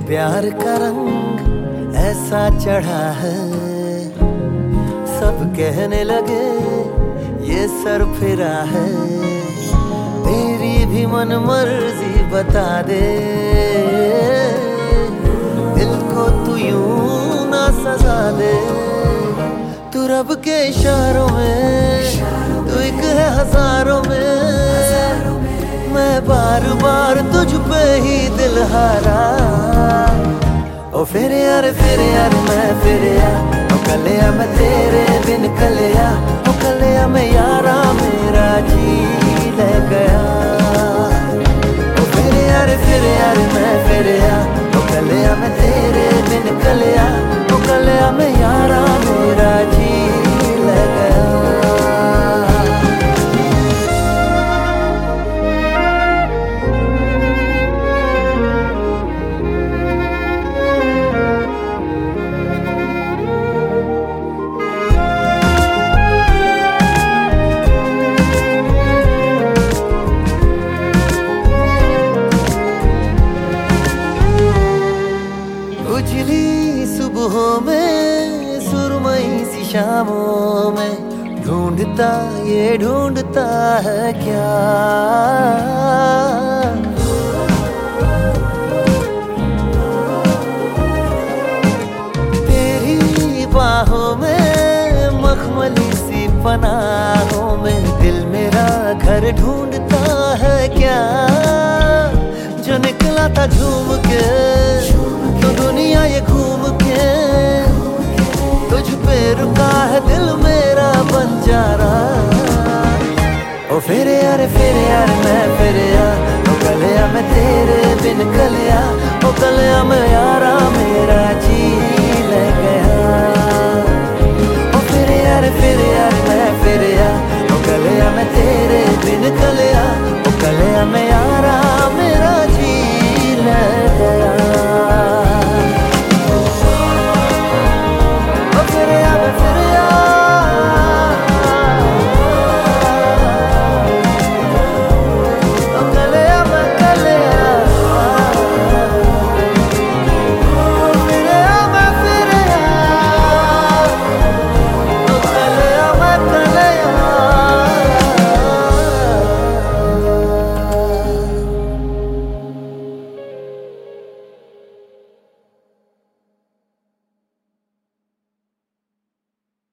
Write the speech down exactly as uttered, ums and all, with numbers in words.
प्यार का रंग ऐसा चढ़ा है, सब कहने लगे ये सर फिरा है। तेरी भी मन मर्जी बता दे, दिल को तू यूं ना सजा दे। तू रब के इशारों में, तू एक है हजारों में। मैं बार बार तुझ पे ही दिल हारा। ओ फिर यार फिर यार मैं फिर या, ओ कलिया मैं तेरे बिन कलिया, ओ कलिया मैं यारा मेरा जी ले गया। ओ फिर यार फिर यार मैं फिर या, ओ कलिया मैं तेरे बिन कलिया, ओ कलिया मैं यारा मेरा जी ले गया। उजली सुबहों में, सुरमई सी शामों में, ढूंढता ये ढूंढता है क्या। तेरी बाहों में, मखमली सी पनाहों में, दिल मेरा घर ढूंढता है क्या। जो निकला था झूम के तो दुनिया ये घूम के, तुझ पे रुका है दिल मेरा बंजारा। ओ फिर यार फिर यार मैं फिर या, ओ कलिया मैं तेरे बिन कलिया, ओ कलिया मैं यारा मेरा